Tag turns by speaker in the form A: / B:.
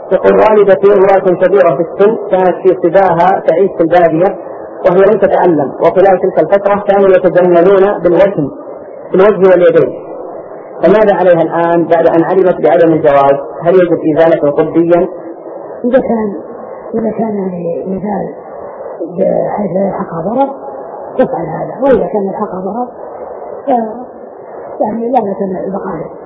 A: يقول والدتي امرأة كبيرة في السن كانت في صباها تعيش في البادية وهي لم تتعلم، وخلال تلك الفترة كانوا يتجملون بالوجه في الوجه واليدين، فماذا عليها الآن بعد أن علمت بعدم الجواز؟ هل يجب إزالته طبيا؟
B: إذا كان يزال بحيث لا يلحقها ضرر تفعل هذا، وإذا كان يلحقها ضرر يعني لا نتمنى البقاء.